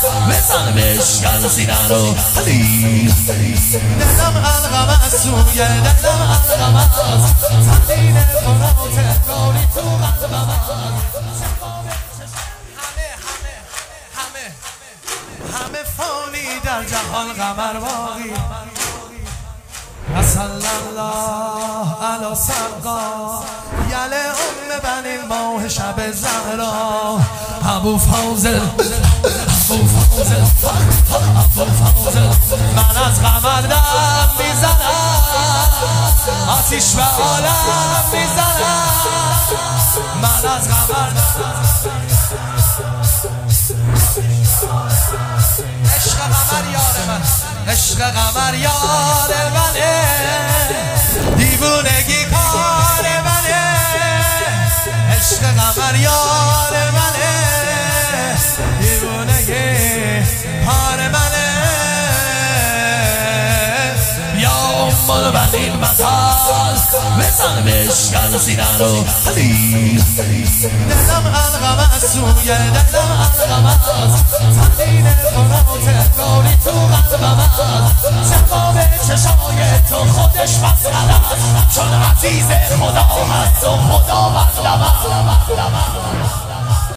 بزن بشکن سینه رو علی دلم علقم از سوی دلم علقم از تنین فرات گاری تو قلبم همه فانی در جهان قمر باقی صلی الله علی سقا یل ام بنی ماه شب زهرا ابو فاضل من از قمر دم میزنم آتیش به عالم میزنم من از قمر عشق قمر یار من عشق قمر یار منه دیوونگی کار منه عشق قمر یار منه دیوونگی کار منه یا ام بنی مطال بزن بشکن سینه رو علی دلم علقم از سوی دلم علقم از تنین فرات گاری تو قلبم جواب چشای تو خودش مسئله است چون عزیز خدا هست و خدا بندم